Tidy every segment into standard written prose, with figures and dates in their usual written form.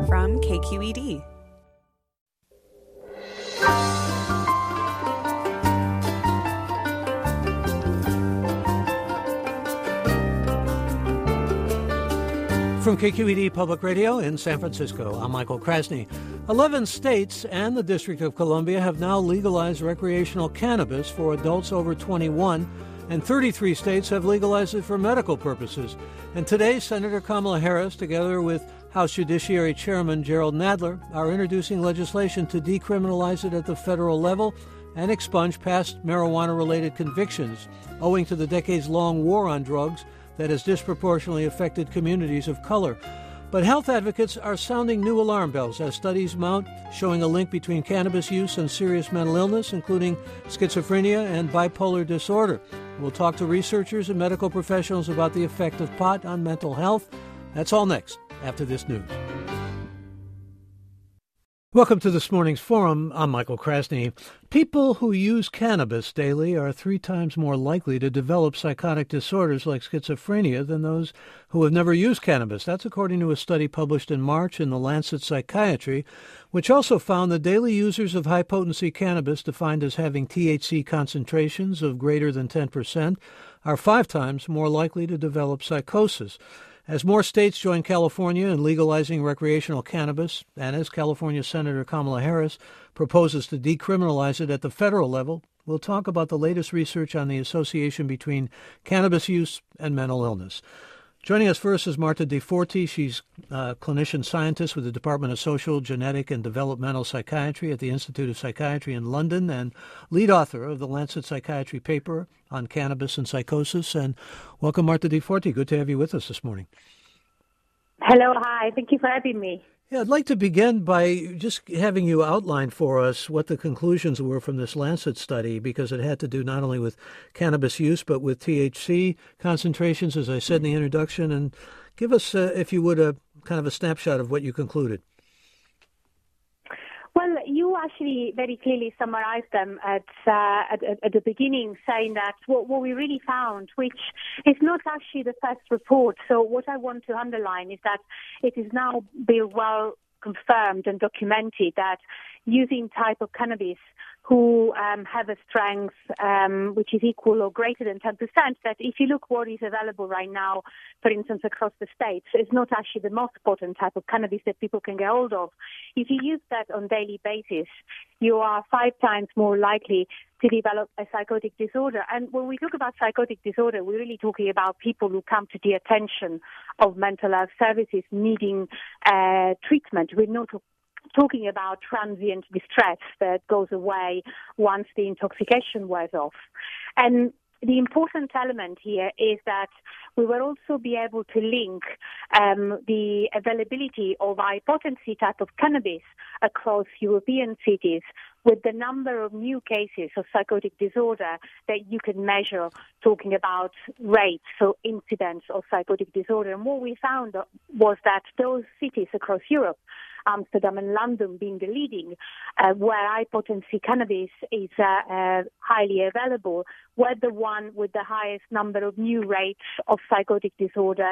from KQED. From KQED Public Radio in San Francisco, I'm Michael Krasny. 11 states and the District of Columbia have now legalized recreational cannabis for adults over 21, and 33 states have legalized it for medical purposes. And today, Senator Kamala Harris, together with House Judiciary Chairman Jerrold Nadler, are introducing legislation to decriminalize it at the federal level and expunge past marijuana-related convictions, owing to the decades-long war on drugs that has disproportionately affected communities of color. But health advocates are sounding new alarm bells as studies mount showing a link between cannabis use and serious mental illness, including schizophrenia and bipolar disorder. We'll talk to researchers and medical professionals about the effect of pot on mental health. That's all next, after this news. Welcome to this morning's forum. I'm Michael Krasny. People who use cannabis daily are 3 times more likely to develop psychotic disorders like schizophrenia than those who have never used cannabis. That's according to a study published in March in the Lancet Psychiatry, which also found that daily users of high-potency cannabis, defined as having THC concentrations of greater than 10%, are 5 times more likely to develop psychosis. As more states join California in legalizing recreational cannabis, and as California Senator Kamala Harris proposes to decriminalize it at the federal level, we'll talk about the latest research on the association between cannabis use and mental illness. Joining us first is Marta DeForti. She's a clinician scientist with the Department of Social, Genetic, and Developmental Psychiatry at the Institute of Psychiatry in London and lead author of the Lancet Psychiatry paper on cannabis and psychosis. And welcome, Marta DeForti. Good to have you with us this morning. Hello, hi. Thank you for having me. Yeah, I'd like to begin by just having you outline for us what the conclusions were from this Lancet study, because it had to do not only with cannabis use, but with THC concentrations, as I said in the introduction. And give us, if you would, a kind of a snapshot of what you concluded. Well, you actually very clearly summarized them at the beginning, saying that what we really found, which is not actually the first report. So what I want to underline is that it is now been well confirmed and documented that using type of cannabis who have a strength which is equal or greater than 10%, that if you look what is available right now, for instance, across the states, it's not actually the most potent type of cannabis that people can get hold of. If you use that on a daily basis, you are 5 times more likely to develop a psychotic disorder. And when we talk about psychotic disorder, we're really talking about people who come to the attention of mental health services needing treatment. We're not talking about transient distress that goes away once the intoxication wears off. And the important element here is that we will also be able to link the availability of high-potency type of cannabis across European cities with the number of new cases of psychotic disorder that you can measure, talking about rates, so incidence of psychotic disorder. And what we found was that those cities across Europe, Amsterdam and London being the leading, where high-potency cannabis is highly available, were the one with the highest number of new rates of psychotic disorder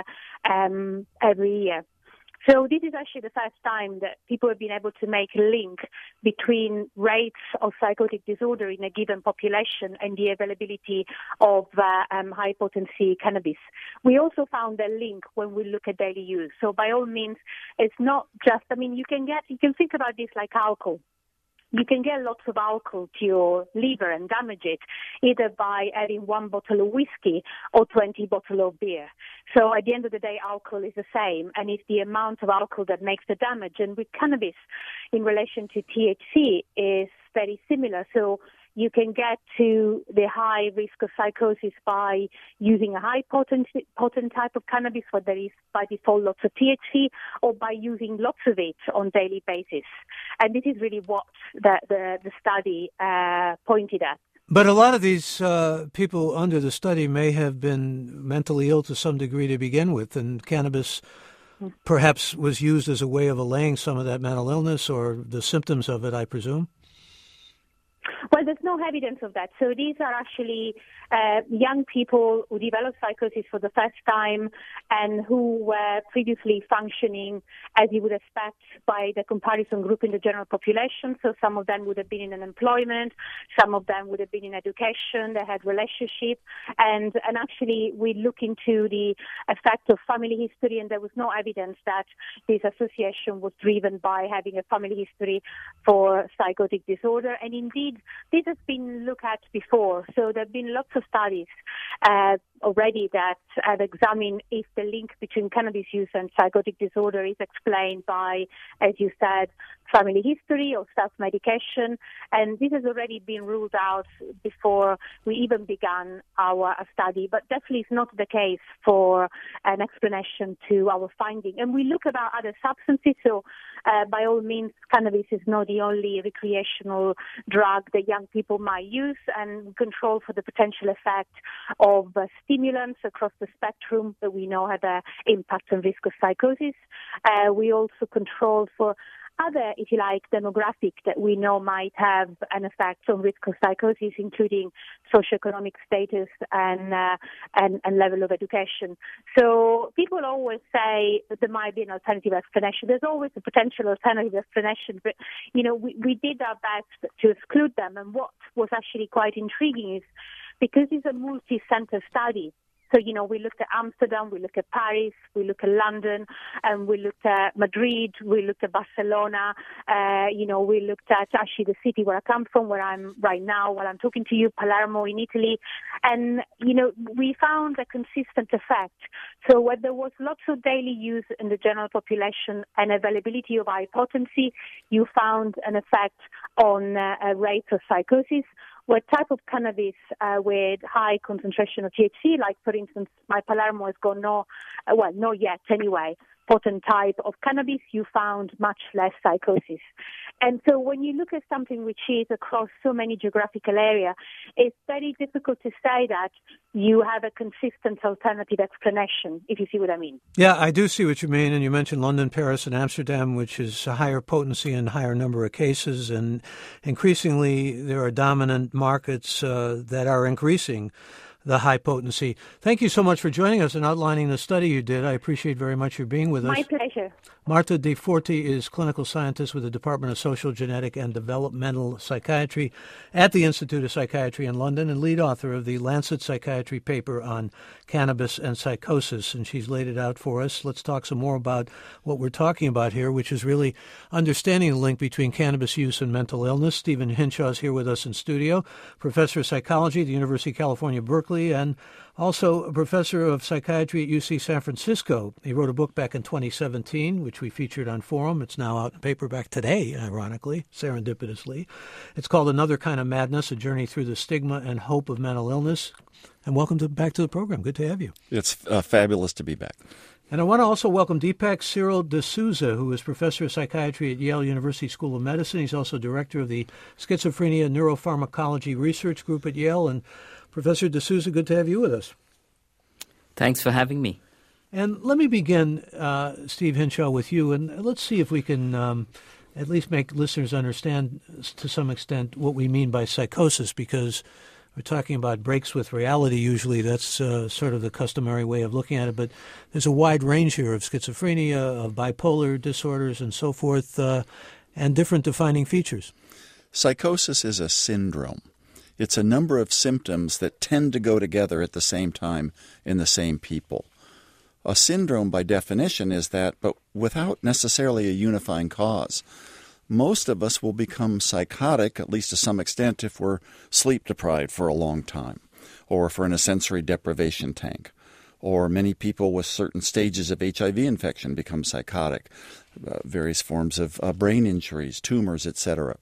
every year. So this is actually the first time that people have been able to make a link between rates of psychotic disorder in a given population and the availability of high-potency cannabis. We also found a link when we look at daily use. So by all means, it's not just, you can think about this like alcohol. You can get lots of alcohol to your liver and damage it, either by adding 1 bottle of whiskey or 20 bottles of beer. So at the end of the day, alcohol is the same, and it's the amount of alcohol that makes the damage. And with cannabis, in relation to THC, is very similar. So you can get to the high risk of psychosis by using a high potent type of cannabis, where there is by default lots of THC, or by using lots of it on a daily basis. And this is really what the study pointed at. But a lot of these people under the study may have been mentally ill to some degree to begin with, and cannabis perhaps was used as a way of allaying some of that mental illness or the symptoms of it, I presume? Well, there's no evidence of that. So these are actually young people who develop psychosis for the first time and who were previously functioning as you would expect by the comparison group in the general population. So some of them would have been in unemployment, some of them would have been in education, they had relationships, and actually we look into the effect of family history, and there was no evidence that this association was driven by having a family history for psychotic disorder. And indeed, this has been looked at before. So there have been lots of studies already that have examined if the link between cannabis use and psychotic disorder is explained by, as you said, family history or self-medication. And this has already been ruled out before we even began our study, but definitely it's not the case for an explanation to our finding. And we look about other substances, so by all means, cannabis is not the only recreational drug that young people might use, and control for the potential effect of stimulants across the spectrum that we know have an impact on risk of psychosis. We also control for other, if you like, demographic that we know might have an effect on risk of psychosis, including socioeconomic status and level of education. So people always say that there might be an alternative explanation. There's always a potential alternative explanation, but, we did our best to exclude them. And what was actually quite intriguing is because it's a multi-center study, so, we looked at Amsterdam, we looked at Paris, we looked at London, and we looked at Madrid, we looked at Barcelona, we looked at actually the city where I come from, where I'm right now while I'm talking to you, Palermo in Italy. And, we found a consistent effect. So where there was lots of daily use in the general population and availability of high potency, you found an effect on rates of psychosis. Where type of cannabis with high concentration of THC, like, for instance, my Palermo has got not yet anyway, potent type of cannabis, you found much less psychosis. And so when you look at something which is across so many geographical areas, it's very difficult to say that you have a consistent alternative explanation, if you see what I mean. Yeah, I do see what you mean. And you mentioned London, Paris, and Amsterdam, which is a higher potency and higher number of cases. And increasingly, there are dominant markets that are increasing the high potency. Thank you so much for joining us and outlining the study you did. I appreciate very much your being with us. My pleasure. Marta De Forti is clinical scientist with the Department of Social, Genetic, and Developmental Psychiatry at the Institute of Psychiatry in London and lead author of the Lancet Psychiatry paper on cannabis and psychosis. And she's laid it out for us. Let's talk some more about what we're talking about here, which is really understanding the link between cannabis use and mental illness. Stephen Hinshaw is here with us in studio, professor of psychology at the University of California, Berkeley, and also a professor of psychiatry at UC San Francisco. He wrote a book back in 2017, which we featured on Forum. It's now out in paperback today, ironically, serendipitously. It's called Another Kind of Madness, A Journey Through the Stigma and Hope of Mental Illness. And welcome back to the program. Good to have you. It's fabulous to be back. And I want to also welcome Deepak Cyril D'Souza, who is professor of psychiatry at Yale University School of Medicine. He's also director of the Schizophrenia Neuropharmacology Research Group at Yale. And Professor D'Souza, good to have you with us. Thanks for having me. And let me begin, Steve Hinshaw, with you, and let's see if we can at least make listeners understand to some extent what we mean by psychosis, because we're talking about breaks with reality usually. That's sort of the customary way of looking at it, but there's a wide range here of schizophrenia, of bipolar disorders, and so forth, and different defining features. Psychosis is a syndrome. It's a number of symptoms that tend to go together at the same time in the same people. A syndrome, by definition, is that, but without necessarily a unifying cause. Most of us will become psychotic, at least to some extent, if we're sleep-deprived for a long time, or if we're in a sensory deprivation tank. Or many people with certain stages of HIV infection become psychotic, various forms of brain injuries, tumors, etc.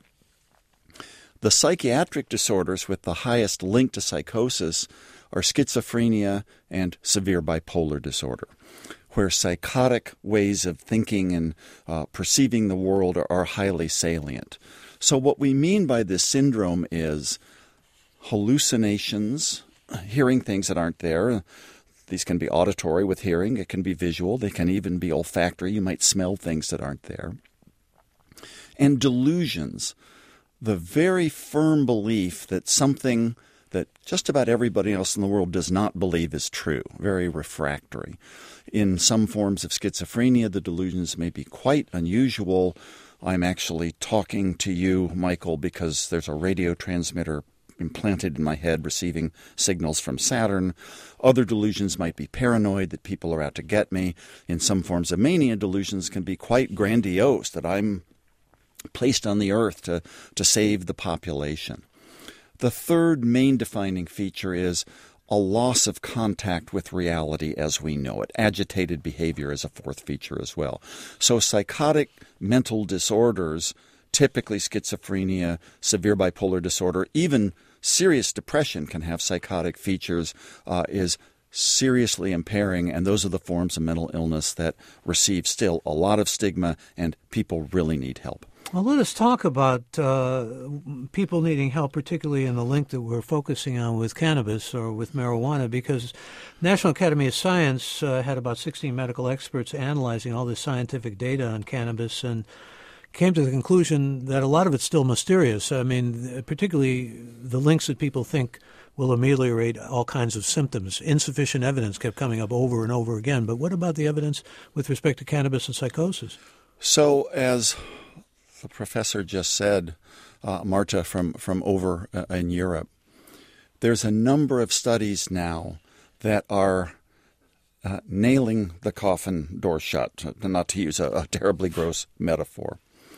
The psychiatric disorders with the highest link to psychosis are schizophrenia and severe bipolar disorder, where psychotic ways of thinking and perceiving the world are highly salient. So what we mean by this syndrome is hallucinations, hearing things that aren't there. These can be auditory with hearing. It can be visual. They can even be olfactory. You might smell things that aren't there. And delusions, the very firm belief that something that just about everybody else in the world does not believe is true, very refractory. In some forms of schizophrenia, the delusions may be quite unusual. I'm actually talking to you, Michael, because there's a radio transmitter implanted in my head receiving signals from Saturn. Other delusions might be paranoid, that people are out to get me. In some forms of mania, delusions can be quite grandiose, that I'm placed on the earth to save the population. The third main defining feature is a loss of contact with reality as we know it. Agitated behavior is a fourth feature as well. So psychotic mental disorders, typically schizophrenia, severe bipolar disorder, even serious depression can have psychotic features, is seriously impairing, and those are the forms of mental illness that receive still a lot of stigma, and people really need help. Well, let us talk about people needing help, particularly in the link that we're focusing on with cannabis or with marijuana, because National Academy of Science had about 16 medical experts analyzing all this scientific data on cannabis and came to the conclusion that a lot of it's still mysterious. I mean, particularly the links that people think will ameliorate all kinds of symptoms. Insufficient evidence kept coming up over and over again. But what about the evidence with respect to cannabis and psychosis? So as the professor just said, Marta, from over in Europe, there's a number of studies now that are nailing the coffin door shut, not to use a terribly gross metaphor.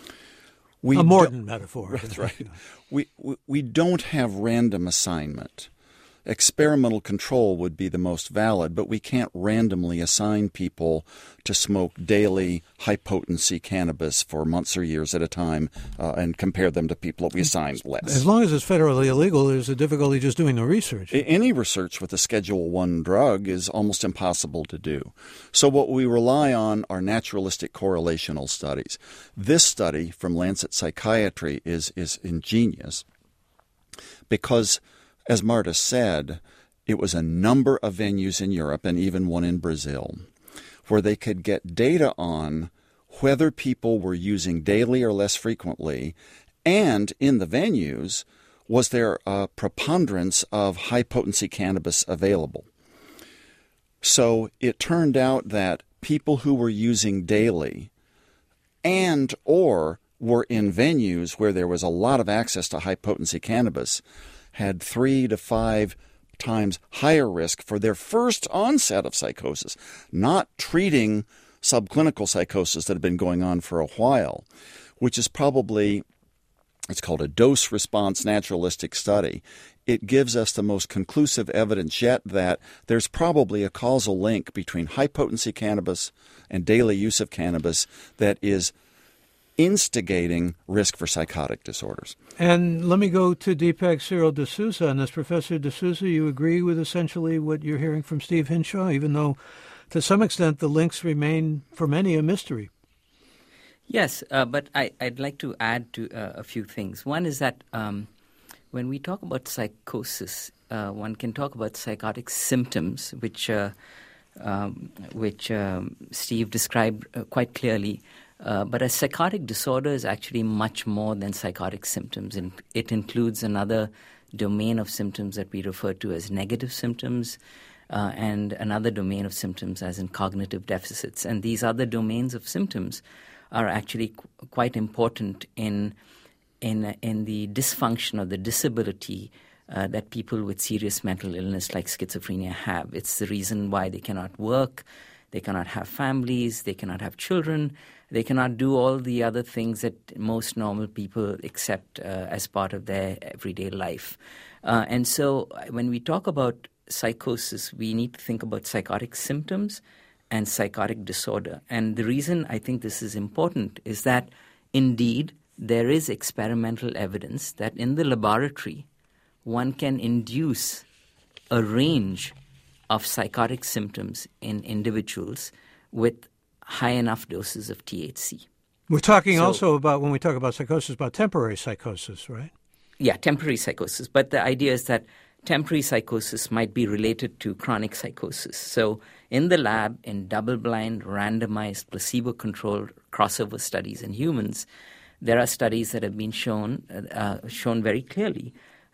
A mordant metaphor. That's right. We don't have random assignment. Experimental control would be the most valid, but we can't randomly assign people to smoke daily high-potency cannabis for months or years at a time and compare them to people that we assign less. As long as it's federally illegal, there's a difficulty just doing the research. Any research with a Schedule I drug is almost impossible to do. So what we rely on are naturalistic correlational studies. This study from Lancet Psychiatry is ingenious because, as Marta said, it was a number of venues in Europe and even one in Brazil where they could get data on whether people were using daily or less frequently, and in the venues, was there a preponderance of high-potency cannabis available. So it turned out that people who were using daily and or were in venues where there was a lot of access to high-potency cannabis had 3 to 5 times higher risk for their first onset of psychosis, not treating subclinical psychosis that had been going on for a while, which is probably, it's called a dose-response naturalistic study. It gives us the most conclusive evidence yet that there's probably a causal link between high-potency cannabis and daily use of cannabis that is instigating risk for psychotic disorders. And let me go to Deepak Cyril D'Souza on this. Professor D'Souza, you agree with essentially what you're hearing from Steve Hinshaw, even though to some extent the links remain for many a mystery? Yes, but I'd like to add to a few things. One is that when we talk about psychosis, one can talk about psychotic symptoms, which Steve described quite clearly. But a psychotic disorder is actually much more than psychotic symptoms. And it includes another domain of symptoms that we refer to as negative symptoms, and another domain of symptoms as in cognitive deficits. And these other domains of symptoms are actually quite important in the dysfunction or the disability that people with serious mental illness like schizophrenia have. It's the reason why they cannot work, they cannot have families, they cannot have children, they cannot do all the other things that most normal people accept as part of their everyday life. And so when we talk about psychosis, we need to think about psychotic symptoms and psychotic disorder. And the reason I think this is important is that indeed there is experimental evidence that in the laboratory one can induce a range of psychotic symptoms in individuals with high enough doses of THC. We're talking also about, when we talk about psychosis, about temporary psychosis, right? Yeah, temporary psychosis. But the idea is that temporary psychosis might be related to chronic psychosis. So in the lab, in double-blind, randomized, placebo-controlled crossover studies in humans, there are studies that have been shown very clearly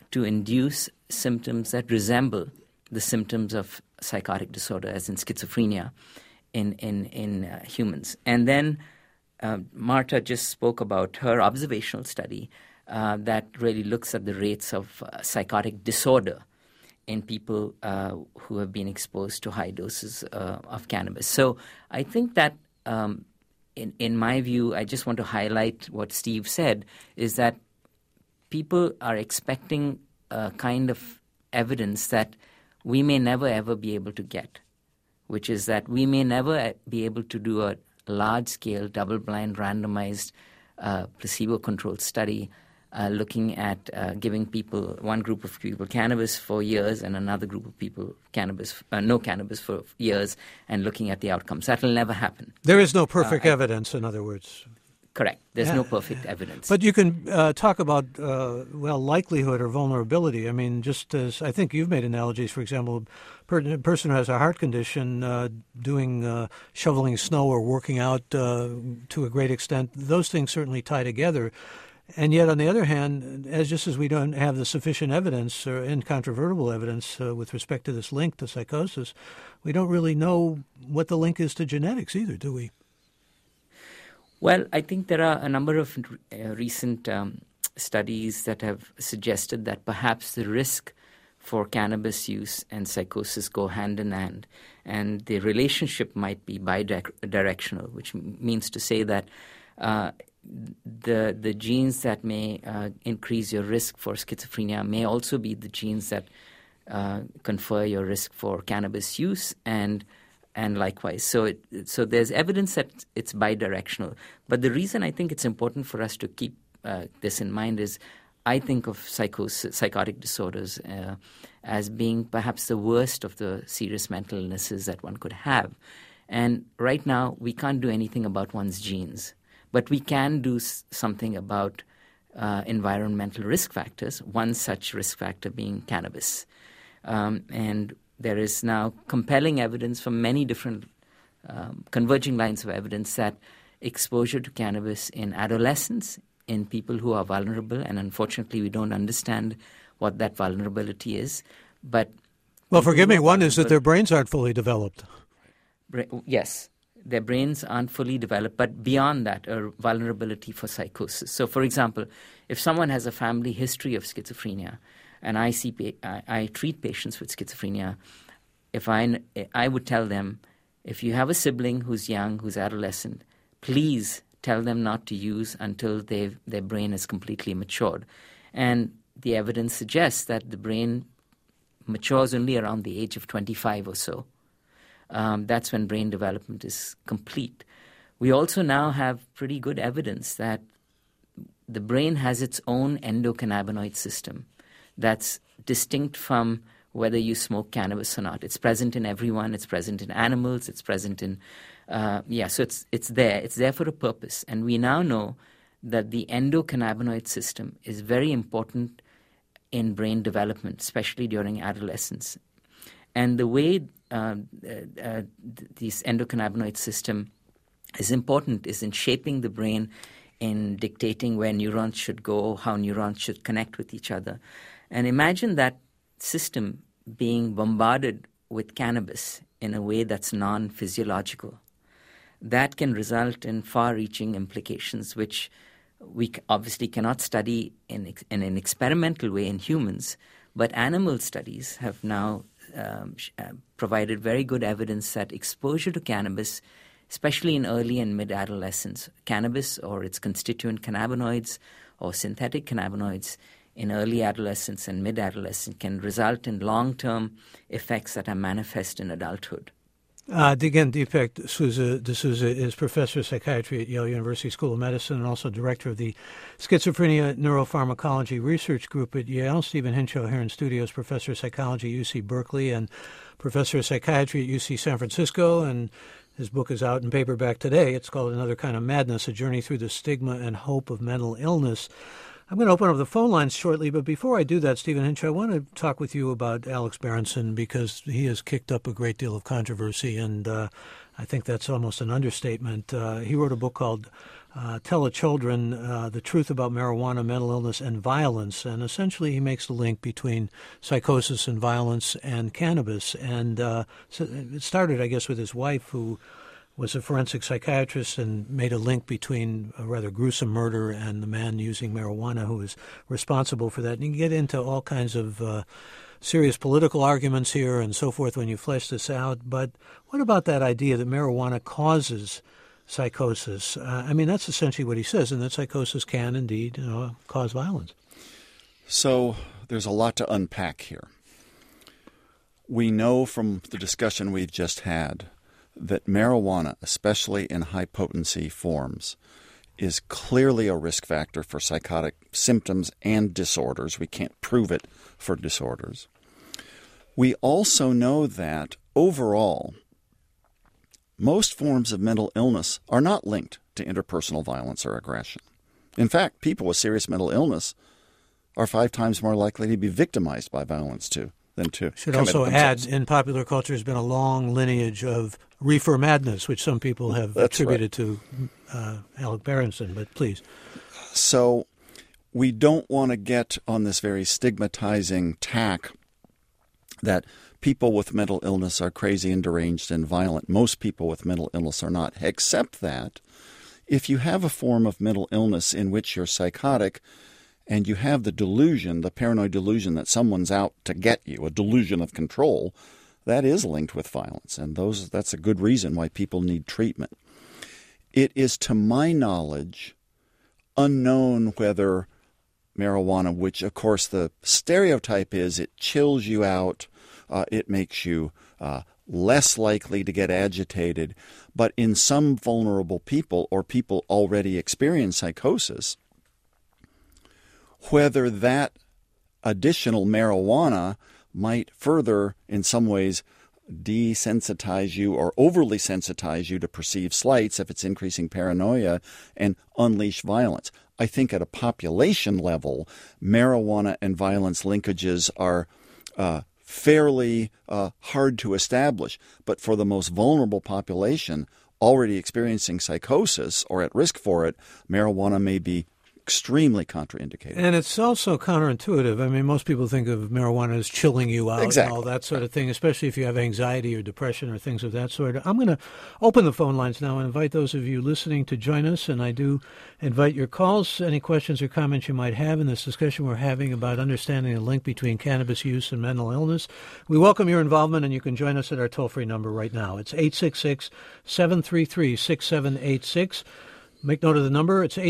to induce symptoms that resemble the symptoms of psychotic disorder, as in schizophrenia, in humans. And then Marta just spoke about her observational study that really looks at the rates of psychotic disorder in people who have been exposed to high doses of cannabis. So I think that, in my view, I just want to highlight what Steve said, is that people are expecting a kind of evidence that we may never ever be able to get, which is that we may never be able to do a large-scale, double-blind, randomized, placebo-controlled study looking at giving people, one group of people cannabis for years and another group of people no cannabis for years, and looking at the outcomes. That will never happen. There is no perfect evidence, in other words. Correct. There's no perfect evidence. But you can talk about, likelihood or vulnerability. I mean, just as I think you've made analogies, for example, a person who has a heart condition doing shoveling snow or working out to a great extent, those things certainly tie together. And yet, on the other hand, just as we don't have the sufficient evidence or incontrovertible evidence with respect to this link to psychosis, we don't really know what the link is to genetics either, do we? Well, I think there are a number of recent studies that have suggested that perhaps the risk for cannabis use and psychosis go hand in hand, and the relationship might be bidirectional, which means to say that the genes that may increase your risk for schizophrenia may also be the genes that confer your risk for cannabis use, and likewise. So there's evidence that it's bidirectional. But the reason I think it's important for us to keep this in mind is I think of psychotic disorders as being perhaps the worst of the serious mental illnesses that one could have. And right now, we can't do anything about one's genes. But we can do something about environmental risk factors, one such risk factor being cannabis. And there is now compelling evidence from many different converging lines of evidence that exposure to cannabis in adolescents, in people who are vulnerable, and unfortunately we don't understand what that vulnerability is. But well, forgive me, one is that their brains aren't fully developed. Yes. Their brains aren't fully developed, but beyond that, a vulnerability for psychosis. So, for example, if someone has a family history of schizophrenia, and I treat patients with schizophrenia, I would tell them, if you have a sibling who's young, who's adolescent, please tell them not to use until their brain is completely matured. And the evidence suggests that the brain matures only around the age of 25 or so. That's when brain development is complete. We also now have pretty good evidence that the brain has its own endocannabinoid system that's distinct from whether you smoke cannabis or not. It's present in everyone. It's present in animals. It's present in, so it's there. It's there for a purpose. And we now know that the endocannabinoid system is very important in brain development, especially during adolescence. And the way this endocannabinoid system is important is in shaping the brain, in dictating where neurons should go, how neurons should connect with each other. And imagine that system being bombarded with cannabis in a way that's non-physiological. That can result in far-reaching implications, which we obviously cannot study in an experimental way in humans, but animal studies have now provided very good evidence that exposure to cannabis, especially in early and mid-adolescence, cannabis or its constituent cannabinoids or synthetic cannabinoids in early adolescence and mid-adolescence can result in long-term effects that are manifest in adulthood. Again, Deepak D'Souza is professor of psychiatry at Yale University School of Medicine and also director of the Schizophrenia Neuropharmacology Research Group at Yale. Stephen Hinshaw here in studios, professor of psychology at UC Berkeley and professor of psychiatry at UC San Francisco. And his book is out in paperback today. It's called Another Kind of Madness, A Journey Through the Stigma and Hope of Mental Illness. I'm going to open up the phone lines shortly, but before I do that, Stephen Hinshaw, I want to talk with you about Alex Berenson because he has kicked up a great deal of controversy, and I think that's almost an understatement. He wrote a book called Telechildren, The Truth About Marijuana, Mental Illness, and Violence. And essentially he makes the link between psychosis and violence and cannabis. And so it started, I guess, with his wife, who was a forensic psychiatrist and made a link between a rather gruesome murder and the man using marijuana who was responsible for that. And you can get into all kinds of serious political arguments here and so forth when you flesh this out. But what about that idea that marijuana causes psychosis? I mean, that's essentially what he says, and that psychosis can indeed cause violence. So there's a lot to unpack here. We know from the discussion we've just had that marijuana, especially in high-potency forms, is clearly a risk factor for psychotic symptoms and disorders. We can't prove it for disorders. We also know that, overall, most forms of mental illness are not linked to interpersonal violence or aggression. In fact, people with serious mental illness are 5 times more likely to be victimized by violence, too. Should also add, in popular culture, there's been a long lineage of reefer madness, which some people have attributed to Alec Berenson, but please. So we don't want to get on this very stigmatizing tack that people with mental illness are crazy and deranged and violent. Most people with mental illness are not, except that if you have a form of mental illness in which you're psychotic and you have the delusion, the paranoid delusion that someone's out to get you, a delusion of control, that is linked with violence. And that's a good reason why people need treatment. It is, to my knowledge, unknown whether marijuana, which, of course, the stereotype is it chills you out, it makes you less likely to get agitated. But in some vulnerable people or people already experience psychosis, whether that additional marijuana might further, in some ways, desensitize you or overly sensitize you to perceived slights if it's increasing paranoia and unleash violence. I think at a population level, marijuana and violence linkages are fairly hard to establish. But for the most vulnerable population already experiencing psychosis or at risk for it, marijuana may be extremely contraindicated. And it's also counterintuitive. I mean, most people think of marijuana as chilling you out and all that sort of thing, especially if you have anxiety or depression or things of that sort. I'm going to open the phone lines now and invite those of you listening to join us, and I do invite your calls, any questions or comments you might have in this discussion we're having about understanding the link between cannabis use and mental illness. We welcome your involvement, and you can join us at our toll-free number right now. It's 866-733-6786. Make note of the number. It's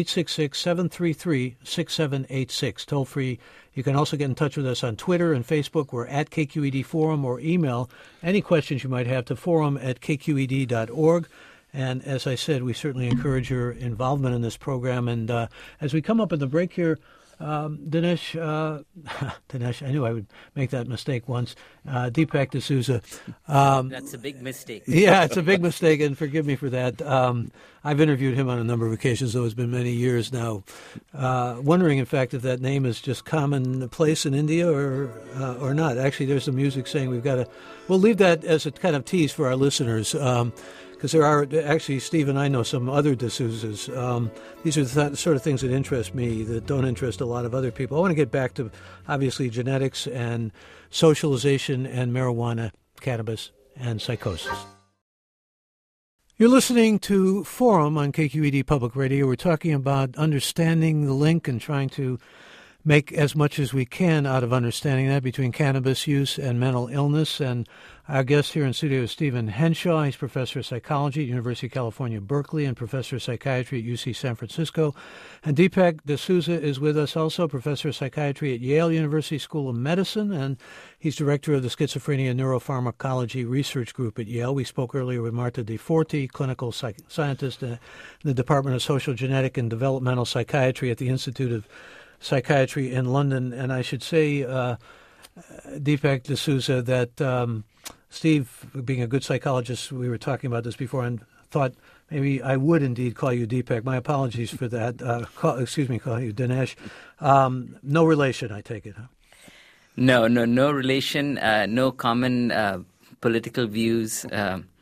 866-733-6786. Toll free. You can also get in touch with us on Twitter and Facebook. We're at KQED Forum, or email any questions you might have to forum@kqed.org. And as I said, we certainly encourage your involvement in this program. And as we come up in the break here, Dinesh, I knew I would make that mistake once. Deepak D'Souza. That's a big mistake. Yeah, it's a big mistake, and forgive me for that. I've interviewed him on a number of occasions, though it's been many years now. Wondering, in fact, if that name is just commonplace in India or not. Actually, there's some music saying we'll leave that as a kind of tease for our listeners. Because there are, actually, Steve and I know some other D'Souzas. These are the sort of things that interest me that don't interest a lot of other people. I want to get back to, obviously, genetics and socialization and marijuana, cannabis, and psychosis. You're listening to Forum on KQED Public Radio. We're talking about understanding the link and trying to make as much as we can out of understanding that between cannabis use and mental illness. And our guest here in studio is Stephen Henshaw. He's professor of psychology at University of California, Berkeley, and professor of psychiatry at UC San Francisco. And Deepak D'Souza is with us also, professor of psychiatry at Yale University School of Medicine, and he's director of the Schizophrenia Neuropharmacology Research Group at Yale. We spoke earlier with Marta De Forti, clinical scientist in the Department of Social Genetic and Developmental Psychiatry at the Institute of Psychiatry in London. And I should say, Deepak D'Souza, that Steve, being a good psychologist, we were talking about this before and thought maybe I would indeed call you Deepak. My apologies for that. Call you Dinesh. No relation, I take it, huh? No relation, no common political views.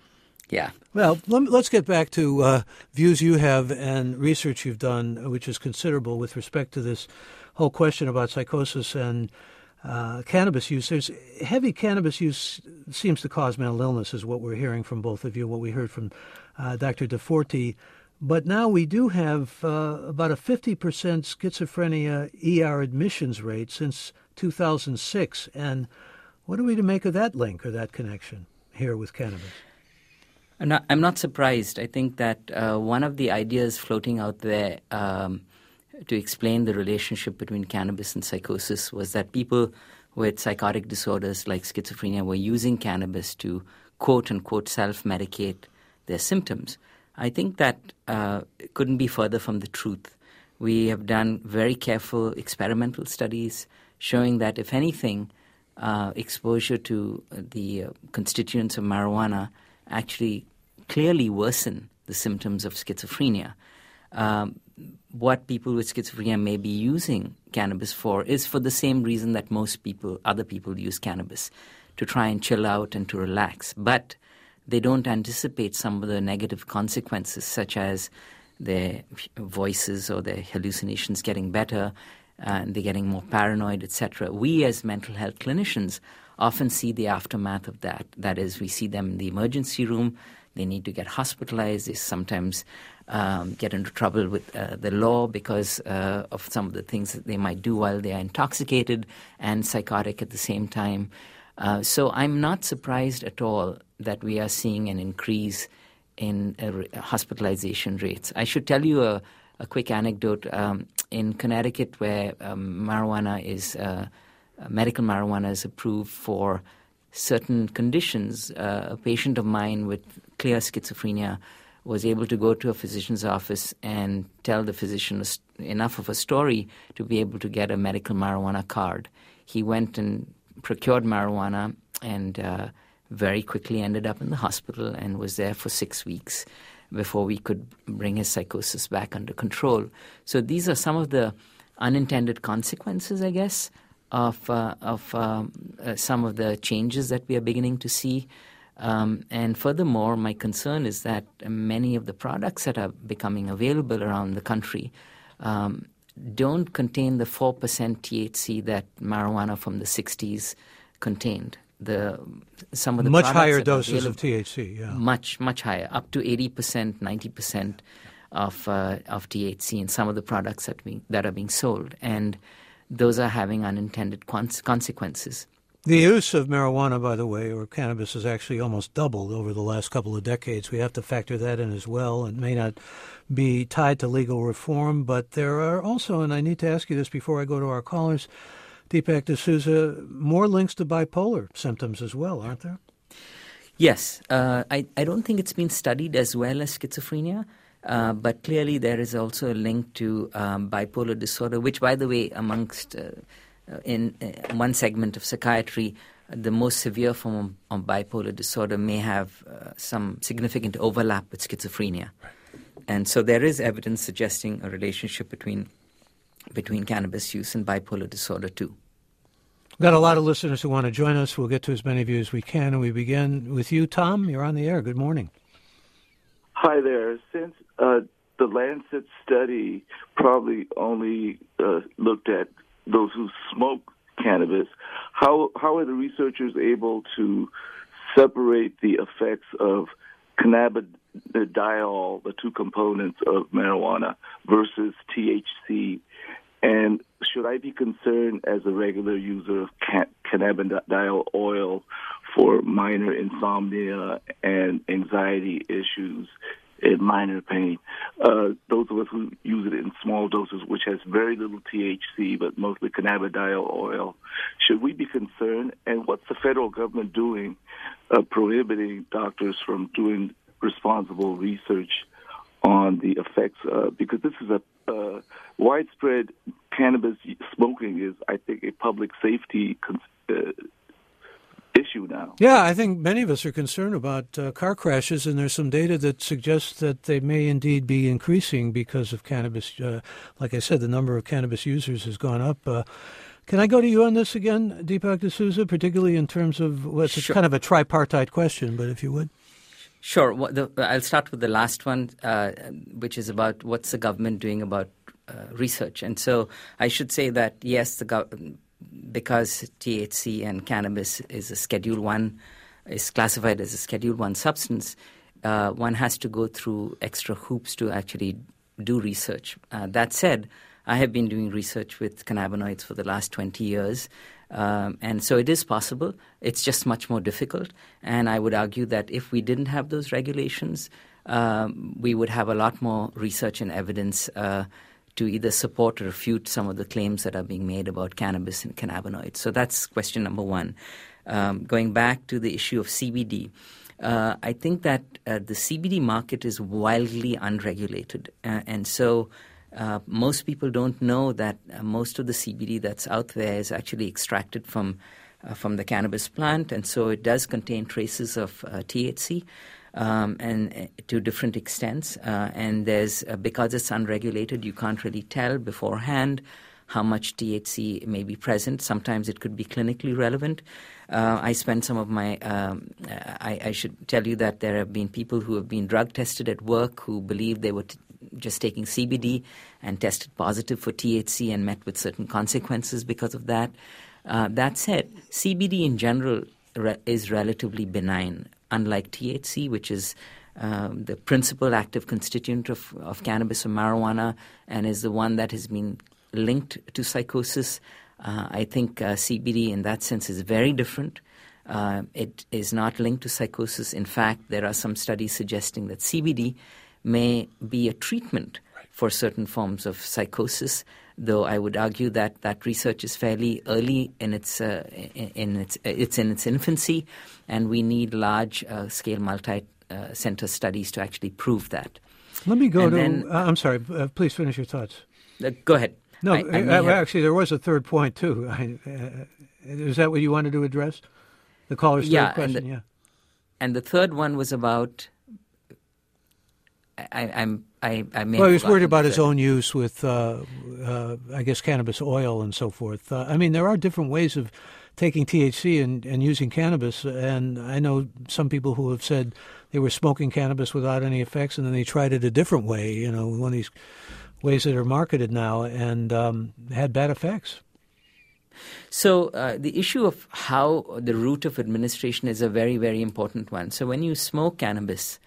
Yeah. Well, let's get back to views you have and research you've done, which is considerable with respect to this whole question about psychosis and cannabis use. There's heavy cannabis use seems to cause mental illness, is what we're hearing from both of you, what we heard from Dr. DeForti. But now we do have about a 50% schizophrenia ER admissions rate since 2006. And what are we to make of that link or that connection here with cannabis? I'm not surprised. I think that one of the ideas floating out there to explain the relationship between cannabis and psychosis was that people with psychotic disorders like schizophrenia were using cannabis to quote-unquote self-medicate their symptoms. I think that couldn't be further from the truth. We have done very careful experimental studies showing that, if anything, exposure to the constituents of marijuana actually clearly worsen the symptoms of schizophrenia. What people with schizophrenia may be using cannabis for is for the same reason that other people use cannabis, to try and chill out and to relax. But they don't anticipate some of the negative consequences, such as their voices or their hallucinations getting better, and they're getting more paranoid, etc. We as mental health clinicians often see the aftermath of that. That is, we see them in the emergency room. They need to get hospitalized. They sometimes get into trouble with the law because of some of the things that they might do while they are intoxicated and psychotic at the same time. So I'm not surprised at all that we are seeing an increase in hospitalization rates. I should tell you a quick anecdote. In Connecticut, where medical marijuana is approved for certain conditions, a patient of mine with clear schizophrenia was able to go to a physician's office and tell the physician enough of a story to be able to get a medical marijuana card. He went and procured marijuana and very quickly ended up in the hospital and was there for 6 weeks before we could bring his psychosis back under control. So these are some of the unintended consequences, I guess, of some of the changes that we are beginning to see. And furthermore, my concern is that many of the products that are becoming available around the country don't contain the 4% THC that marijuana from the 60s contained. Some of the much higher doses of THC, yeah. Much higher, up to 80%, 90% of THC in some of the products that are being sold. And those are having unintended consequences. The use of marijuana, by the way, or cannabis, has actually almost doubled over the last couple of decades. We have to factor that in as well. It may not be tied to legal reform, but there are also, and I need to ask you this before I go to our callers, Deepak D'Souza, more links to bipolar symptoms as well, aren't there? Yes. I don't think it's been studied as well as schizophrenia, but clearly there is also a link to bipolar disorder, which, by the way, amongst in one segment of psychiatry, the most severe form of bipolar disorder may have some significant overlap with schizophrenia. Right. And so there is evidence suggesting a relationship between cannabis use and bipolar disorder too. Got a lot of listeners who want to join us. We'll get to as many of you as we can, and we begin with you, Tom. You're on the air. Good morning. Hi there. Since the Lancet study probably only looked at those who smoke cannabis, how are the researchers able to separate the effects of cannabidiol, the two components of marijuana, versus THC? And should I be concerned as a regular user of cannabidiol oil for minor insomnia and anxiety issues and minor pain? Those of us who use it in small doses, which has very little THC, but mostly cannabidiol oil, should we be concerned? And what's the federal government doing prohibiting doctors from doing responsible research on the effects? Because this is a widespread cannabis smoking is, I think, a public safety issue now. Yeah, I think many of us are concerned about car crashes, and there's some data that suggests that they may indeed be increasing because of cannabis. Like I said, the number of cannabis users has gone up. Can I go to you on this again, Deepak D'Souza, particularly in terms of what's Sure. Kind of a tripartite question, but if you would. Sure. I'll start with the last one, which is about what's the government doing about research. And so I should say that, yes, because THC and cannabis is is classified as a Schedule 1 substance, one has to go through extra hoops to actually do research. That said, I have been doing research with cannabinoids for the last 20 years. And so it is possible. It's just much more difficult. And I would argue that if we didn't have those regulations, we would have a lot more research and evidence to either support or refute some of the claims that are being made about cannabis and cannabinoids. So that's question number one. Going back to the issue of CBD, I think that the CBD market is wildly unregulated. And so most people don't know that most of the CBD that's out there is actually extracted from the cannabis plant, and so it does contain traces of THC and to different extents. And there's because it's unregulated, you can't really tell beforehand how much THC may be present. Sometimes it could be clinically relevant. I spend some of my I should tell you that there have been people who have been drug tested at work who believe they were just taking CBD and tested positive for THC and met with certain consequences because of that. That said, CBD in general is relatively benign, unlike THC, which is the principal active constituent of cannabis or marijuana and is the one that has been linked to psychosis. I think CBD in that sense is very different. It is not linked to psychosis. In fact, there are some studies suggesting that CBD may be a treatment for certain forms of psychosis, though I would argue that that research is fairly early in its infancy, and we need large-scale multi-center studies to actually prove that. Let me go I'm sorry. Please finish your thoughts. Go ahead. No, actually, there was a third point too. Is that what you wanted to address? The caller's third question. And the third one was about. I may. Well, he was worried about his own use with, I guess, cannabis oil and so forth. I mean, there are different ways of taking THC and using cannabis, and I know some people who have said they were smoking cannabis without any effects, and then they tried it a different way, one of these ways that are marketed now, and had bad effects. So the issue of how the route of administration is a very, very important one. So when you smoke cannabis,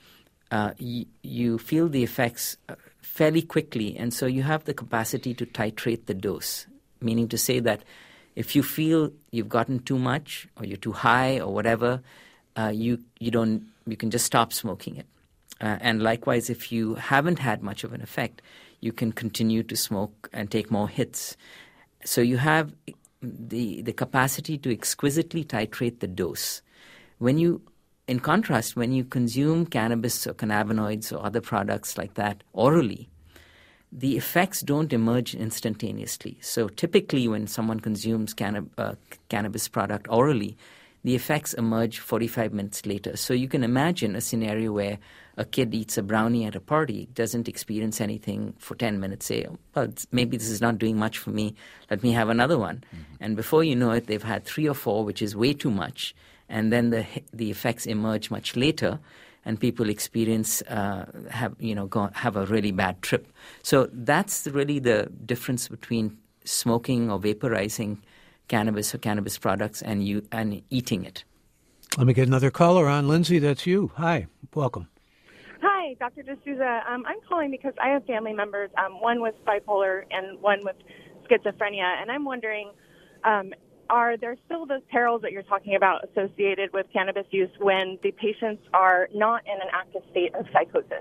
you feel the effects fairly quickly, and so you have the capacity to titrate the dose, meaning to say that if you feel you've gotten too much or you're too high or whatever, you can just stop smoking it. And likewise, if you haven't had much of an effect, you can continue to smoke and take more hits. So you have the capacity to exquisitely titrate the dose. In contrast, when you consume cannabis or cannabinoids or other products like that orally, the effects don't emerge instantaneously. So typically when someone consumes cannabis product orally, the effects emerge 45 minutes later. So you can imagine a scenario where a kid eats a brownie at a party, doesn't experience anything for 10 minutes, say, well, maybe this is not doing much for me, let me have another one. Mm-hmm. And before you know it, they've had 3 or 4, which is way too much. And then the effects emerge much later, and people experience have a really bad trip. So that's really the difference between smoking or vaporizing cannabis or cannabis products and eating it. Let me get another caller on. Lindsay, that's you. Hi, welcome. Hi, Dr. D'Souza. I'm calling because I have family members, one with bipolar and one with schizophrenia, and I'm wondering, are there still those perils that you're talking about associated with cannabis use when the patients are not in an active state of psychosis?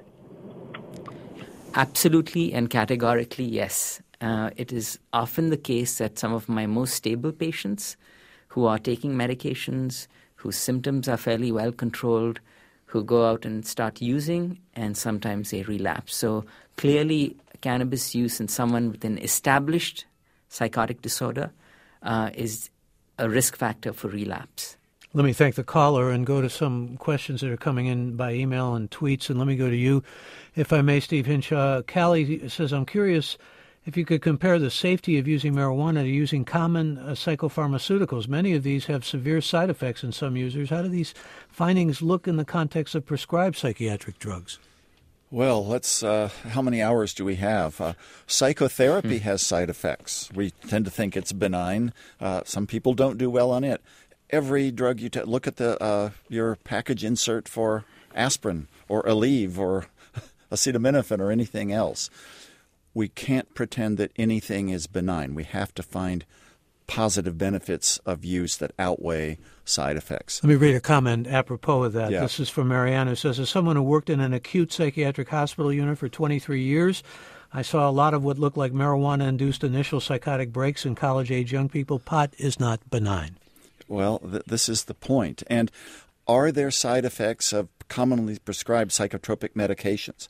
Absolutely and categorically, yes. It is often the case that some of my most stable patients who are taking medications, whose symptoms are fairly well controlled, who go out and start using, and sometimes they relapse. So clearly, cannabis use in someone with an established psychotic disorder is a risk factor for relapse. Let me thank the caller and go to some questions that are coming in by email and tweets. And let me go to you, if I may, Steve Hinshaw. Callie says, I'm curious if you could compare the safety of using marijuana to using common psychopharmaceuticals. Many of these have severe side effects in some users. How do these findings look in the context of prescribed psychiatric drugs? Well, how many hours do we have? Psychotherapy has side effects. We tend to think it's benign. Some people don't do well on it. Every drug you take, look at your package insert for aspirin or Aleve or acetaminophen or anything else. We can't pretend that anything is benign. We have to find positive benefits of use that outweigh side effects. Let me read a comment apropos of that. Yeah. This is from Marianne, who says, as someone who worked in an acute psychiatric hospital unit for 23 years, I saw a lot of what looked like marijuana-induced initial psychotic breaks in college-age young people. Pot is not benign. Well, this is the point. And are there side effects of commonly prescribed psychotropic medications?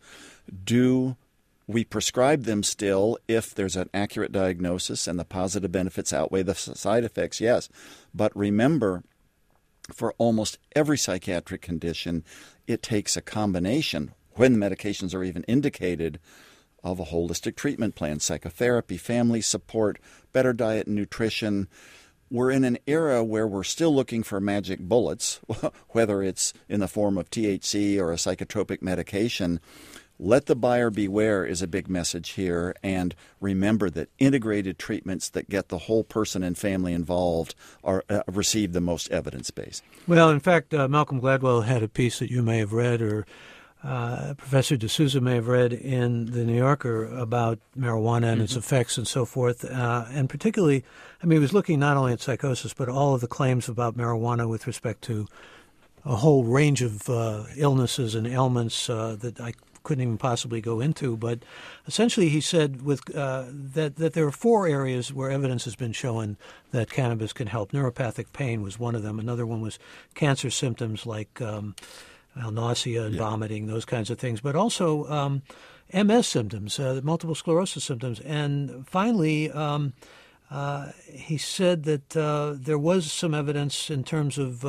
Do we prescribe them still if there's an accurate diagnosis and the positive benefits outweigh the side effects? Yes. But remember, for almost every psychiatric condition, it takes a combination, when the medications are even indicated, of a holistic treatment plan, psychotherapy, family support, better diet and nutrition. We're in an era where we're still looking for magic bullets, whether it's in the form of THC or a psychotropic medication. Let the buyer beware is a big message here, and remember that integrated treatments that get the whole person and family involved are receive the most evidence base. Well, in fact, Malcolm Gladwell had a piece that you may have read, or Professor D'Souza may have read in The New Yorker about marijuana and its effects and so forth, and particularly, I mean, he was looking not only at psychosis, but all of the claims about marijuana with respect to a whole range of illnesses and ailments that I couldn't even possibly go into, but essentially he said that there are 4 areas where evidence has been shown that cannabis can help. Neuropathic pain was one of them. Another one was cancer symptoms like nausea and vomiting, those kinds of things, but also MS symptoms, multiple sclerosis symptoms. And finally, he said that there was some evidence in terms of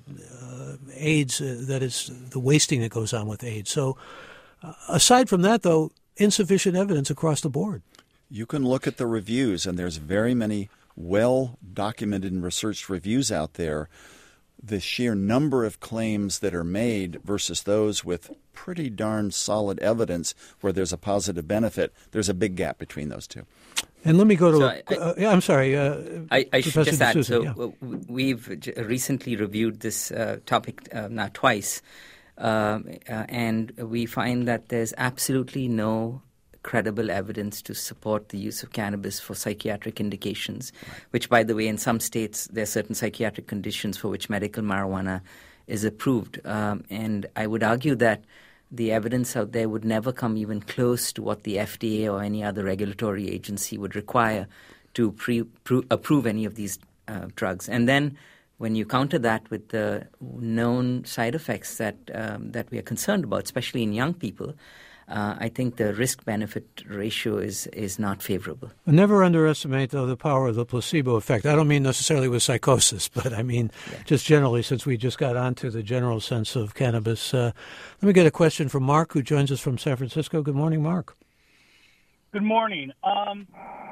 AIDS, that is the wasting that goes on with AIDS. So aside from that, though, insufficient evidence across the board. You can look at the reviews, and there's very many well-documented and researched reviews out there. The sheer number of claims that are made versus those with pretty darn solid evidence where there's a positive benefit, there's a big gap between those two. And let me go to I'm sorry. I should just add, D'Souza, we've recently reviewed this topic now twice, and we find that there's absolutely no credible evidence to support the use of cannabis for psychiatric indications, which, by the way, in some states, there are certain psychiatric conditions for which medical marijuana is approved. And I would argue that the evidence out there would never come even close to what the FDA or any other regulatory agency would require to approve any of these drugs. And then when you counter that with the known side effects that we are concerned about, especially in young people, I think the risk-benefit ratio is not favorable. Never underestimate, though, the power of the placebo effect. I don't mean necessarily with psychosis, but I mean just generally, since we just got onto the general sense of cannabis. Let me get a question from Mark, who joins us from San Francisco. Good morning, Mark. Good morning. I'm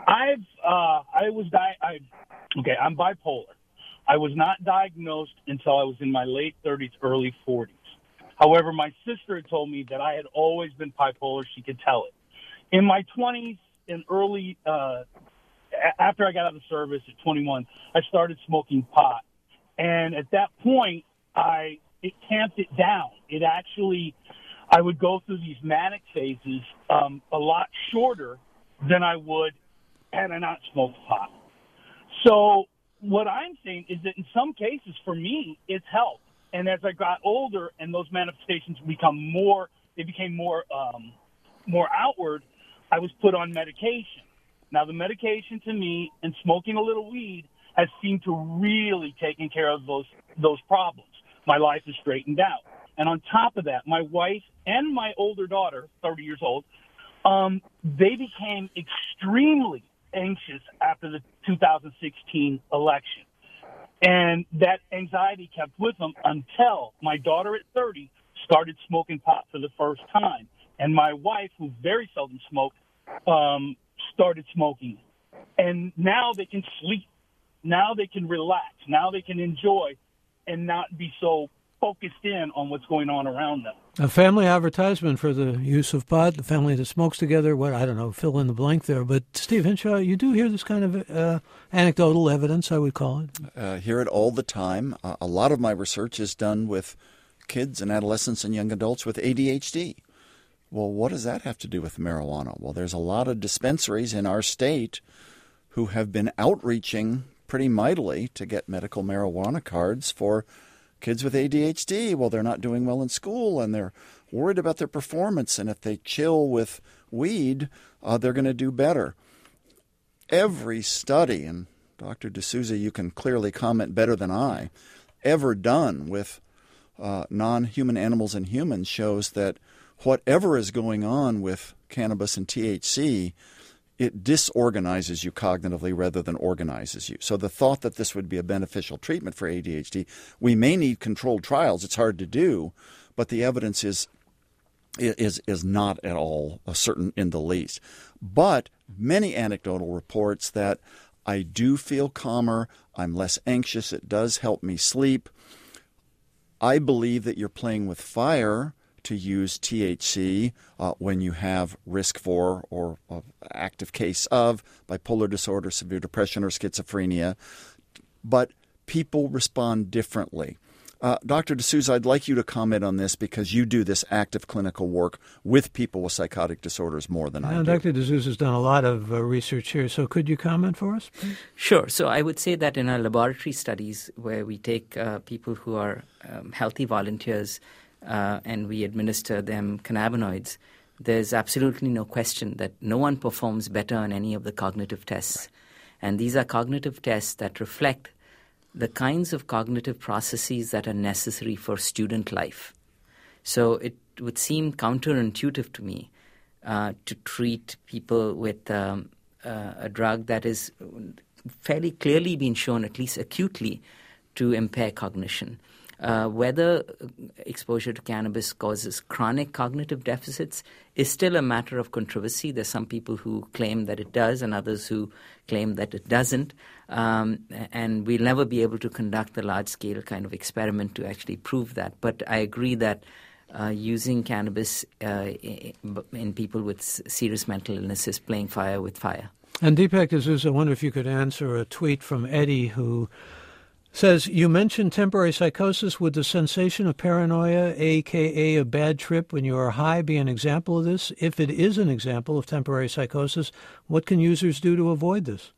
bipolar. I was not diagnosed until I was in my late 30s, early 40s. However, my sister had told me that I had always been bipolar. She could tell it. In my 20s and early, after I got out of the service at 21, I started smoking pot. And at that point, it tamped it down. It actually, I would go through these manic phases a lot shorter than I would had I not smoked pot. So what I'm saying is that in some cases, for me, it's helped. And as I got older and those manifestations became more outward, I was put on medication. Now, the medication to me and smoking a little weed has seemed to really taken care of those problems. My life is straightened out. And on top of that, my wife and my older daughter, 30 years old, they became extremely anxious after the 2016 election. And that anxiety kept with them until my daughter at 30 started smoking pot for the first time. And my wife, who very seldom smoked, started smoking. And now they can sleep. Now they can relax. Now they can enjoy and not be so focused in on what's going on around them. A family advertisement for the use of pot, the family that smokes together, fill in the blank there. But Steve Hinshaw, you do hear this kind of anecdotal evidence, I would call it. Hear it all the time. A lot of my research is done with kids and adolescents and young adults with ADHD. Well, what does that have to do with marijuana? Well, there's a lot of dispensaries in our state who have been outreaching pretty mightily to get medical marijuana cards for kids with ADHD. Well, they're not doing well in school, and they're worried about their performance. And if they chill with weed, they're going to do better. Every study, and Dr. D'Souza, you can clearly comment better than I, ever done with non-human animals and humans shows that whatever is going on with cannabis and THC, it disorganizes you cognitively rather than organizes you. So the thought that this would be a beneficial treatment for ADHD, we may need controlled trials. It's hard to do, but the evidence is not at all certain in the least. But many anecdotal reports that I do feel calmer, I'm less anxious, it does help me sleep. I believe that you're playing with fire to use THC when you have risk for or active case of bipolar disorder, severe depression, or schizophrenia. But people respond differently. Dr. D'Souza, I'd like you to comment on this because you do this active clinical work with people with psychotic disorders more than I do. Dr. D'Souza has done a lot of research here, so could you comment for us, please? Sure. So I would say that in our laboratory studies where we take people who are healthy volunteers and we administer them cannabinoids, there's absolutely no question that no one performs better on any of the cognitive tests. And these are cognitive tests that reflect the kinds of cognitive processes that are necessary for student life. So it would seem counterintuitive to me to treat people with a drug that is fairly clearly been shown, at least acutely, to impair cognition. Whether exposure to cannabis causes chronic cognitive deficits is still a matter of controversy. There's some people who claim that it does and others who claim that it doesn't. And we'll never be able to conduct a large-scale kind of experiment to actually prove that. But I agree that using cannabis in people with serious mental illness is playing fire with fire. And Deepak D'Souza, I wonder if you could answer a tweet from Eddie who says, you mentioned temporary psychosis. Would the sensation of paranoia, a.k.a. a bad trip when you are high, be an example of this? If it is an example of temporary psychosis, what can users do to avoid this?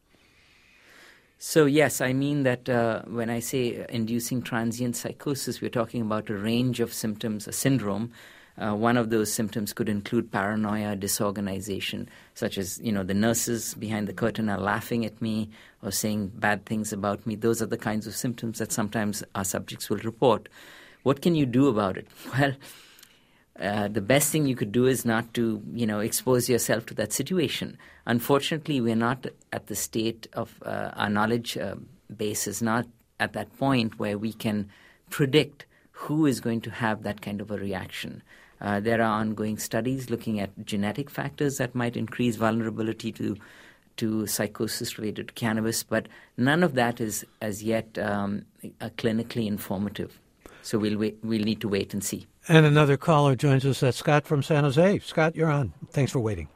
So, yes, I mean that when I say inducing transient psychosis, we're talking about a range of symptoms, a syndrome. One of those symptoms could include paranoia, disorganization, such as, the nurses behind the curtain are laughing at me or saying bad things about me. Those are the kinds of symptoms that sometimes our subjects will report. What can you do about it? Well, the best thing you could do is not to, expose yourself to that situation. Unfortunately, we're not at the state of our knowledge base is not at that point where we can predict who is going to have that kind of a reaction. There are ongoing studies looking at genetic factors that might increase vulnerability to psychosis related to cannabis, but none of that is as yet clinically informative. So we'll need to wait and see. And another caller joins us. That's Scott from San Jose. Scott, you're on. Thanks for waiting.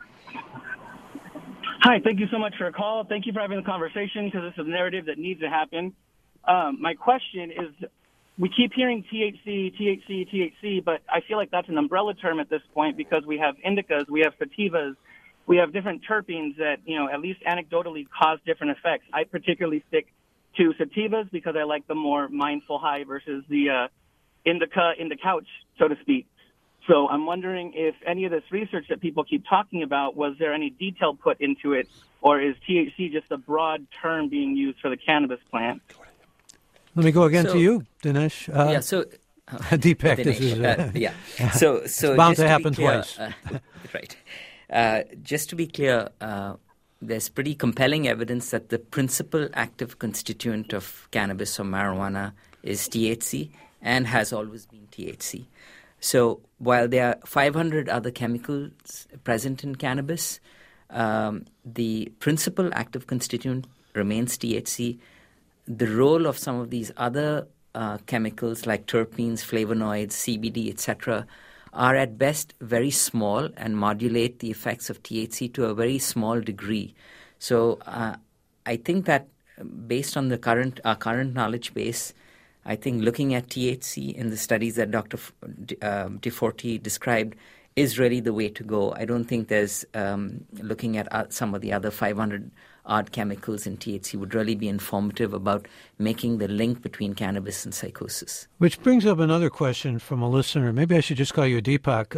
Hi, thank you so much for a call. Thank you for having the conversation because it's a narrative that needs to happen. My question is, we keep hearing THC, but I feel like that's an umbrella term at this point because we have indicas, we have sativas, we have different terpenes that, at least anecdotally cause different effects. I particularly stick to sativas because I like the more mindful high versus the indica in the couch, so to speak. So I'm wondering if any of this research that people keep talking about, was there any detail put into it, or is THC just a broad term being used for the cannabis plant? Let me go again to you, Dinesh. Deepak, this is So it's bound to happen clear, twice. Right. Just to be clear, there's pretty compelling evidence that the principal active constituent of cannabis or marijuana is THC and has always been THC. So while there are 500 other chemicals present in cannabis, The principal active constituent remains THC. The role of some of these other chemicals like terpenes, flavonoids, CBD, etc., are at best very small and modulate the effects of THC to a very small degree. So I think that based on our current knowledge base, I think looking at THC in the studies that Dr. DeForti described is really the way to go. I don't think there's looking at some of the other 500-odd chemicals in THC would really be informative about making the link between cannabis and psychosis. Which brings up another question from a listener. Maybe I should just call you Deepak.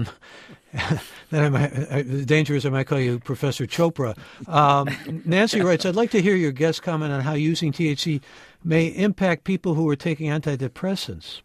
The danger is I might call you Professor Chopra. Nancy writes, I'd like to hear your guest comment on how using THC may impact people who are taking antidepressants.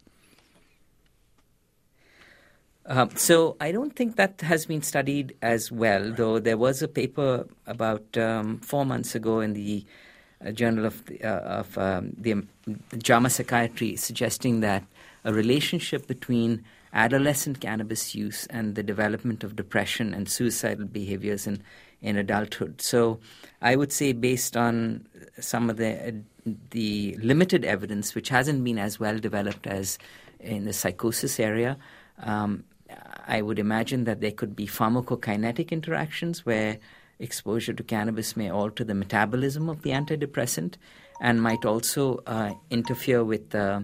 So I don't think that has been studied as well, though there was a paper about 4 months ago in the Journal of the JAMA Psychiatry suggesting that a relationship between adolescent cannabis use and the development of depression and suicidal behaviors in adulthood. So I would say based on some of the limited evidence, which hasn't been as well developed as in the psychosis area, I would imagine that there could be pharmacokinetic interactions where exposure to cannabis may alter the metabolism of the antidepressant and might also interfere with the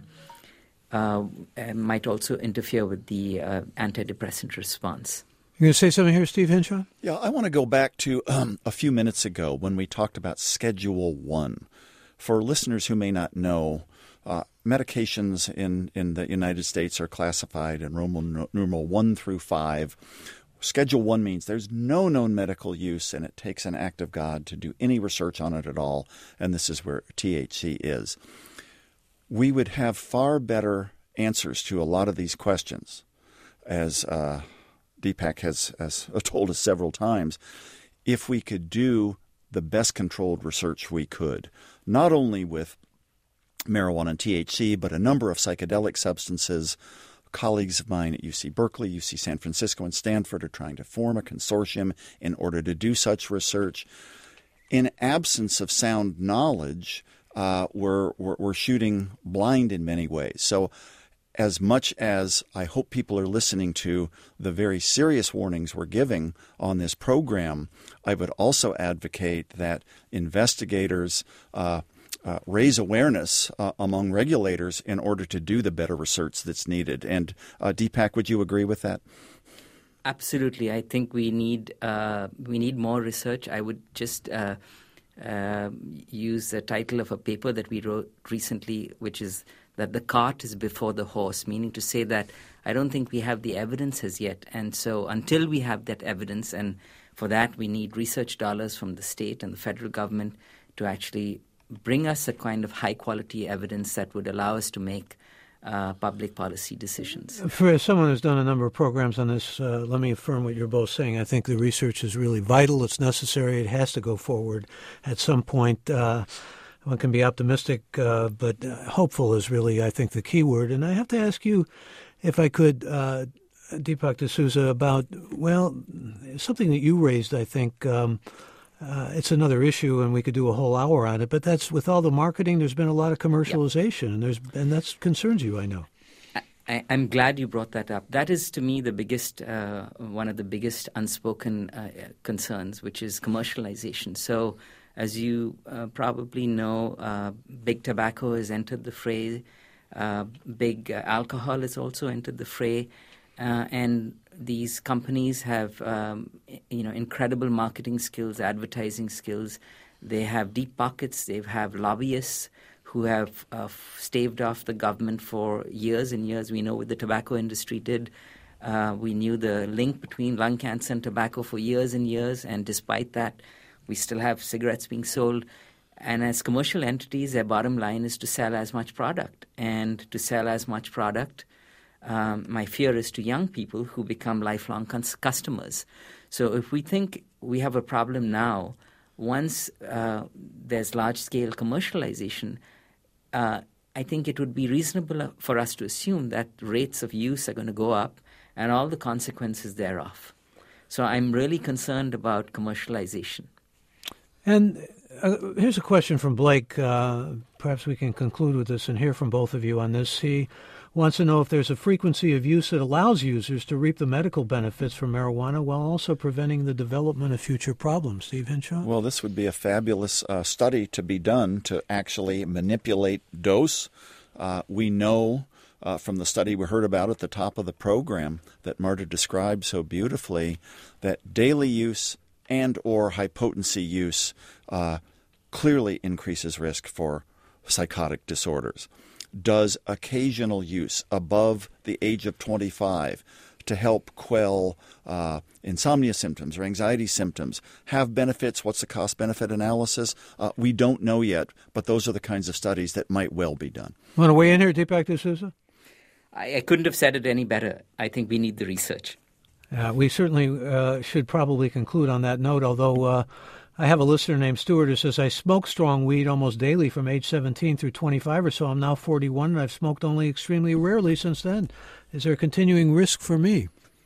antidepressant response. You're going to say something here, Steve Henshaw? Yeah, I want to go back to a few minutes ago when we talked about Schedule 1. For listeners who may not know, medications in the United States are classified in Roman numeral 1 through 5. Schedule 1 means there's no known medical use, and it takes an act of God to do any research on it at all, and this is where THC is. We would have far better answers to a lot of these questions, as Deepak has told us several times, if we could do the best controlled research we could, not only with marijuana and THC, but a number of psychedelic substances. Colleagues of mine at UC Berkeley, UC San Francisco, and Stanford are trying to form a consortium in order to do such research. In absence of sound knowledge, we're shooting blind in many ways. So as much as I hope people are listening to the very serious warnings we're giving on this program, I would also advocate that investigators raise awareness among regulators in order to do the better research that's needed. And Deepak, would you agree with that? Absolutely. I think we need more research. I would just use the title of a paper that we wrote recently, which is that the cart is before the horse, meaning to say that I don't think we have the evidence as yet. And so until we have that evidence, and for that we need research dollars from the state and the federal government to actually bring us a kind of high-quality evidence that would allow us to make public policy decisions. For someone who's done a number of programs on this, let me affirm what you're both saying. I think the research is really vital. It's necessary. It has to go forward at some point. One can be optimistic, but hopeful is really, I think, the key word. And I have to ask you, if I could, Deepak D'Souza, about, well, something that you raised, I think. It's another issue, and we could do a whole hour on it. But that's with all the marketing. There's been a lot of commercialization, and that concerns you, I know. I'm glad you brought that up. That is, to me, the biggest, one of the biggest unspoken concerns, which is commercialization. So, as you probably know, big tobacco has entered the fray. Big alcohol has also entered the fray, and these companies have, incredible marketing skills, advertising skills. They have deep pockets. They have lobbyists who have staved off the government for years and years. We know what the tobacco industry did. We knew the link between lung cancer and tobacco for years and years, and despite that, we still have cigarettes being sold. And as commercial entities, their bottom line is to sell as much product. And to sell as much product, my fear is to young people who become lifelong customers. So if we think we have a problem now, once there's large-scale commercialization, I think it would be reasonable for us to assume that rates of use are going to go up and all the consequences thereof. So I'm really concerned about commercialization. And here's a question from Blake. Perhaps we can conclude with this and hear from both of you on this. He wants to know if there's a frequency of use that allows users to reap the medical benefits from marijuana while also preventing the development of future problems. Steve Hinshaw? Well, this would be a fabulous study to be done to actually manipulate dose. We know from the study we heard about at the top of the program that Marta described so beautifully that daily use and or high-potency use clearly increases risk for psychotic disorders. Does occasional use above the age of 25 to help quell insomnia symptoms or anxiety symptoms have benefits? What's the cost-benefit analysis? We don't know yet, but those are the kinds of studies that might well be done. Want to weigh in here, Deepak D'Souza? I couldn't have said it any better. I think we need the research. We certainly should probably conclude on that note, although I have a listener named Stuart who says, I smoke strong weed almost daily from age 17 through 25 or so. I'm now 41, and I've smoked only extremely rarely since then. Is there a continuing risk for me?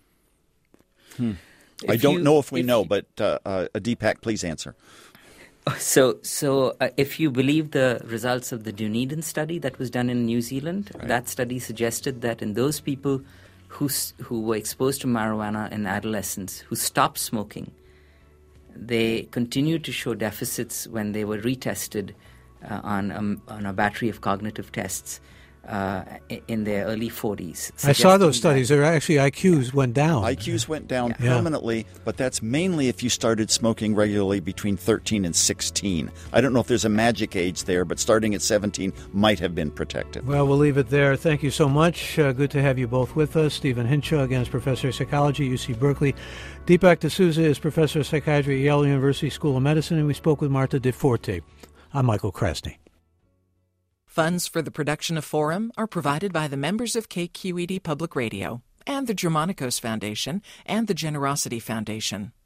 I don't know if we know, but Deepak, please answer. So if you believe the results of the Dunedin study that was done in New Zealand, right. That study suggested that in those people who were exposed to marijuana in adolescence, who stopped smoking, they continued to show deficits when they were retested on a battery of cognitive tests in their early 40s. I saw those studies. Their actually IQs went down. IQs went down permanently, but that's mainly if you started smoking regularly between 13 and 16. I don't know if there's a magic age there, but starting at 17 might have been protective. Well, we'll leave it there. Thank you so much. Good to have you both with us. Stephen Hinshaw, again, is Professor of Psychology at UC Berkeley. Deepak D'Souza is Professor of Psychiatry at Yale University School of Medicine, and we spoke with Marta DeForte. I'm Michael Krasny. Funds for the production of Forum are provided by the members of KQED Public Radio and the Germanicos Foundation and the Generosity Foundation.